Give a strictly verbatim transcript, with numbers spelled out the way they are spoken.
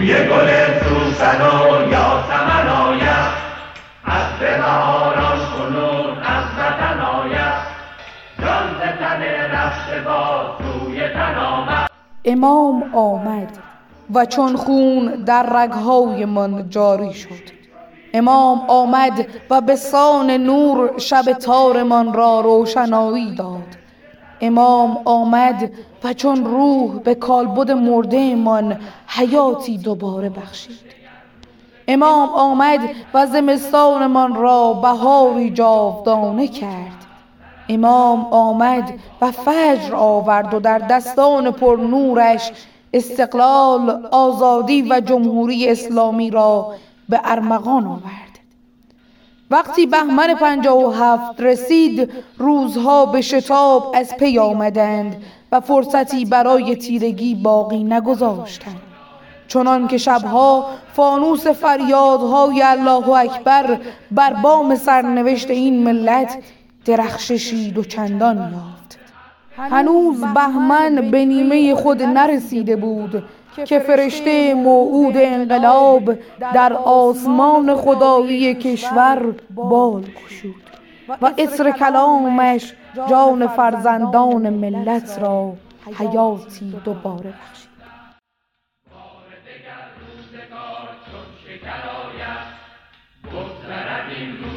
بوی گل سوسن و یاسمن آید، عطر بهاران کنون از وطن آید، جان ز تن رفته باز سوی تن آمد. امام آمد و چون خون در رگ‌های من جاری شد. امام آمد و به سان نور شب تارمان را روشنایی داد. امام آمد و چون روح به کالبد مرده من حیاتی دوباره بخشید. امام آمد و زمستان من را بهاری جاودانه کرد. امام آمد و فجر آورد و در دستان پر نورش استقلال، آزادی و جمهوری اسلامی را به ارمغان آورد. وقتی بهمن پنجاه و هفت رسید، روزها به شتاب از پی آمدند و فرصتی برای تیرگی باقی نگذاشتند، چنان که شبها فانوس فریادهای الله اکبر بر بام سرنوشت این ملت درخششی دوچندان یافت. هنوز بهمن به نیمه خود نرسیده بود که فرشته موعود انقلاب در آسمان خدایی کشور بال گشود و عطر کلامش جان فرزندان ملت را حیاتی دوباره بخشید. بار دگر روزگار چون شکر آید، بگذرد این روز